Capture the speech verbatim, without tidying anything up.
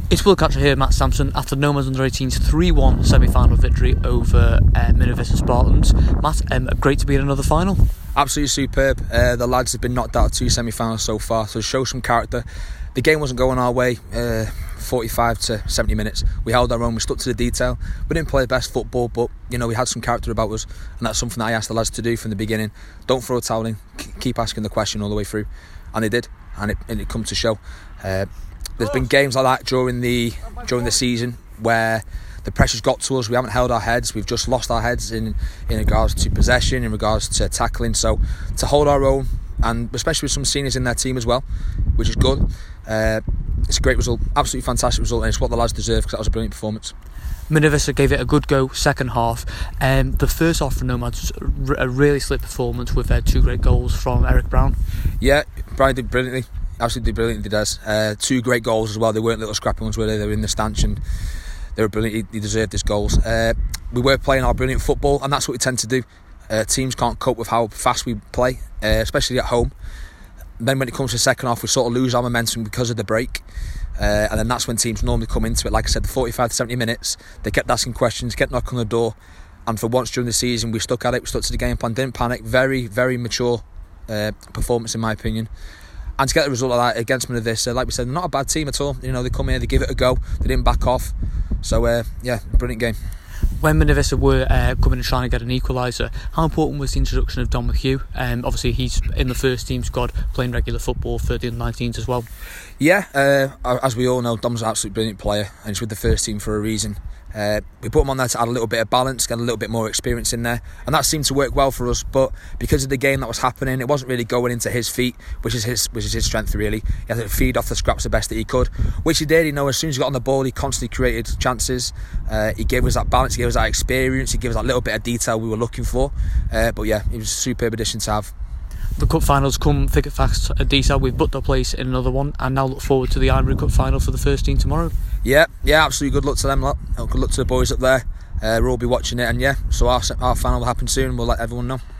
It's Will Catcher here, Matt Sampson, after Nomads under eighteens three one semi-final victory over uh, Middlesbrough Spartans. Matt, um, great to be in another final. Absolutely superb. Uh, the lads have been knocked out of two semi-finals so far, so show some character. The game wasn't going our way, uh, forty-five to seventy minutes. We held our own, we stuck to the detail. We didn't play the best football, but you know we had some character about us, and that's something that I asked the lads to do from the beginning. Don't throw a towel in, keep asking the question all the way through, and they did, and it, and it come to show. Uh, There's been games like that during the during the season where the pressure's got to us. We haven't held our heads. We've just lost our heads in, in regards to possession, in regards to tackling. So to hold our own, and especially with some seniors in their team as well, which is good. Uh, it's a great result, absolutely fantastic result, and it's what the lads deserve because that was a brilliant performance. Middlesbrough gave it a good go second half. Um, the first half for Nomads was a really slick performance with uh, two great goals from Eric Brown. Yeah, Brian did brilliantly. Absolutely brilliant, he does. Uh, two great goals as well. They weren't little scrappy ones, were they? They were in the stanch and they were brilliant. He, he deserved his goals. Uh, we were playing our brilliant football, and that's what we tend to do. Uh, teams can't cope with how fast we play, uh, especially at home. Then when it comes to the second half, we sort of lose our momentum because of the break. Uh, and then that's when teams normally come into it. Like I said, the forty-five to seventy minutes, they kept asking questions, kept knocking on the door. And for once during the season, we stuck at it, we stuck to the game plan, didn't panic. Very, very mature uh, performance, in my opinion. And to get the result of that against Middlesbrough, uh, like we said, not a bad team at all. You know, they come here, they give it a go, they didn't back off. So, uh, yeah, brilliant game. When Middlesbrough were uh, coming and trying to get an equaliser, how important was the introduction of Don McHugh? Um, obviously, he's in the first team squad playing regular football for the under nineteens as well. Yeah, uh, as we all know, Dom's an absolutely brilliant player, and he's with the first team for a reason. Uh, we put him on there to add a little bit of balance, get a little bit more experience in there, and that seemed to work well for us. But because of the game that was happening, it wasn't really going into his feet, which is his which is his strength really. He had to feed off the scraps the best that he could, which he did. You know, as soon as he got on the ball, he constantly created chances. Uh, he gave us that balance, he gave us that experience, he gave us that little bit of detail we were looking for. Uh, but yeah, it was a superb addition to have. The cup finals come thick and fast at Deeside. We've booked our place in another one, and now look forward to the Ironbury Cup final for the first team tomorrow. Yeah, yeah, absolutely. Good luck to them lot. Good luck to the boys up there. Uh, we'll all be watching it, and yeah, so our our final will happen soon. We'll let everyone know.